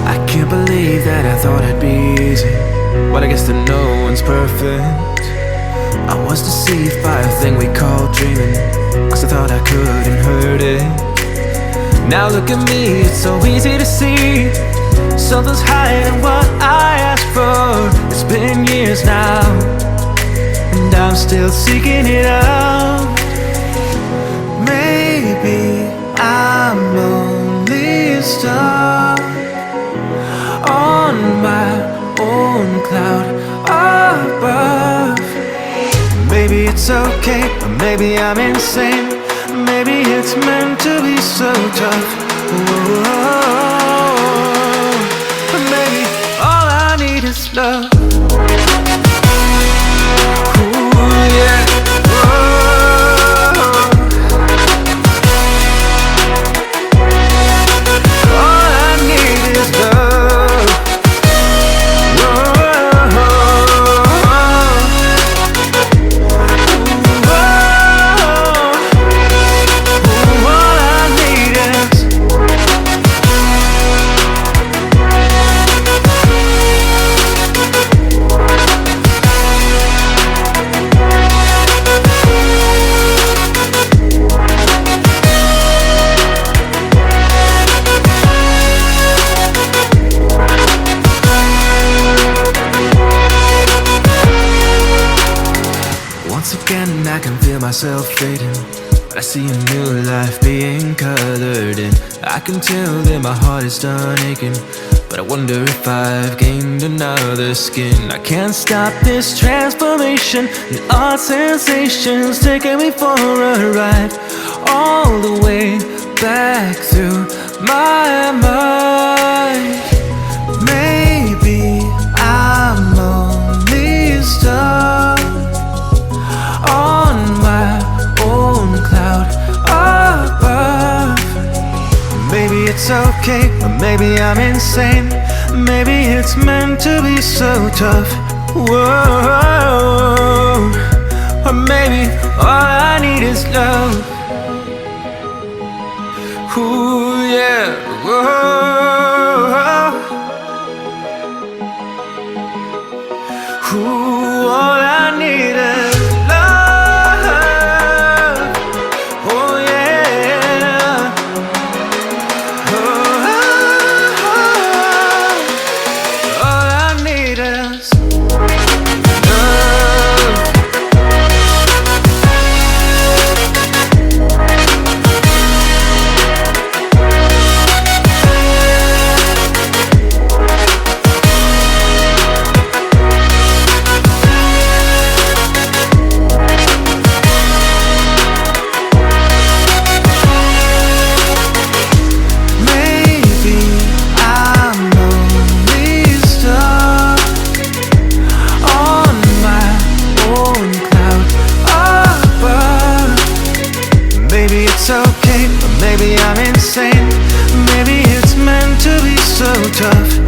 I can't believe that I thought it'd be easy, but I guess that no one's perfect. I was deceived by a thing we call dreaming, cause I thought I couldn't hurt it. Now look at me, it's so easy to see something's hiding what I asked for. It's been years now, and I'm still seeking it out. Maybe I'm only stuck on my own cloud above. Maybe it's okay, or maybe I'm insane. Maybe it's meant to be so tough. Whoa. Maybe all I need is love. Ooh, yeah. Once again I can feel myself fading, but I see a new life being colored in. I can tell that my heart is done aching, but I wonder if I've gained another skin. I can't stop this transformation, and odd sensations taking me for a ride, all the way back through my mind. Maybe I'm only stuck on my own cloud above. Maybe it's okay, or maybe I'm insane. Maybe it's meant to be so tough. Whoa. Or maybe all I need is love. Ooh, yeah. Whoa. Ooh, all I need is okay, or maybe I'm insane. Maybe it's meant to be so tough.